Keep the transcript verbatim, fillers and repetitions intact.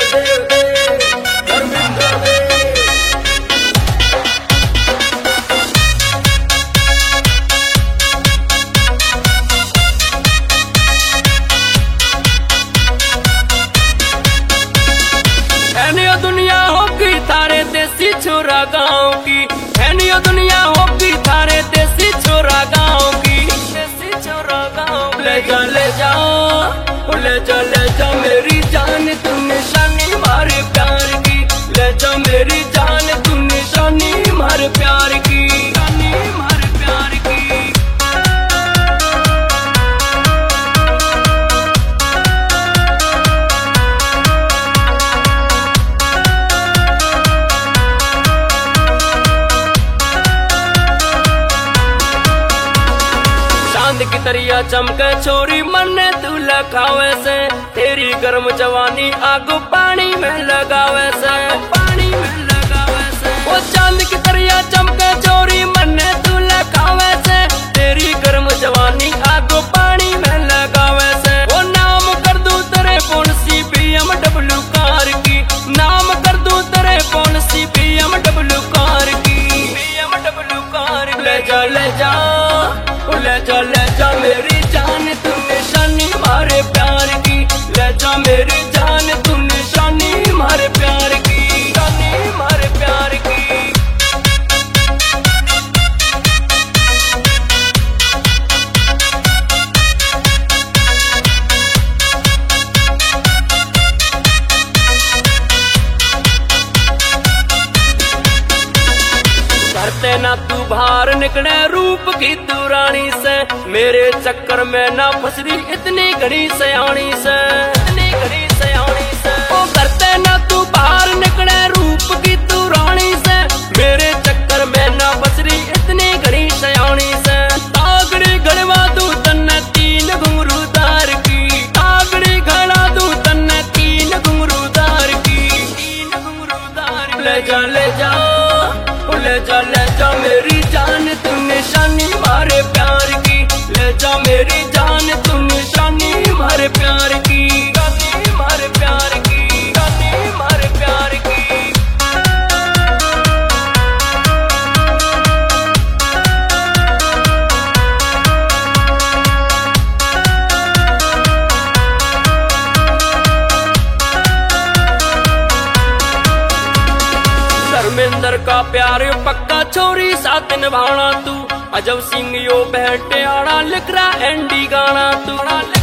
देव दे धर्मेंद्र दे। है दुनिया होगी थारे देसी छोरा गाँव की, है दुनिया होगी थारे देसी छोरा गाँव की, देसी छोरा गाँव। ले जा ले जा ले जा ले जा मेरी जान तू निशानी मारे प्यार की, ले जा मेरी जान तू निशानी मारे प्यार की, निशानी मारे प्यार की। की तरिया चमके छोरी मन्ने तू लखावे से, तेरी गर्म जवानी आगो पानी में लगावे से, पानी में लगावे से। वो चांद की तरिया चमके छोरी मन्ने तू लखावे से, तेरी गर्म जवानी आगो पानी में लगावे से। वो नाम कर दूं तेरे कौन सी बी एम डब्ल्यू कार की, नाम कर दूं तेरे कौन सी बी एम डब्ल्यू कार की, बी एम डब्ल्यू कार। ले जा ले जा ले जा ले जा मेरी जान तू निशानी मारे प्यार की, ले जा मेरी जान तू निशानी मारे प्यार की, निशानी मारे प्यार की। करते ना तू बाहर निकले रूप की तू रानी से, मेरे चक्कर में ना फसरी इतनी घड़ी सयानी से, इतनी घड़ी सयानी से। ओ करते ना तू बाहर निकले रूप की तू रानी से, मेरे चक्कर में ना फसरी इतनी घड़ी सयानी से। तागड़ी घड़वा दूं तन्ने तीन घुंघरूदार की, तागड़ी घड़ा दूं तन्ने तीन घुंघरूदार की, तीन घुंघरूदार। ले जा ले जा ले जा ले जा मेरी जान तू निशानी मारे प्यार की, ले जा मेरी जान तू निशानी मारे प्यार की, निशानी मारे प्यार की, निशानी मारे प्यार की। धर्मेंद्र का प्यार पक्का छोरी साथ निभाना तू, अजब सिंह यो बैठे आड़ा लिख रहा एंडी गाना तू।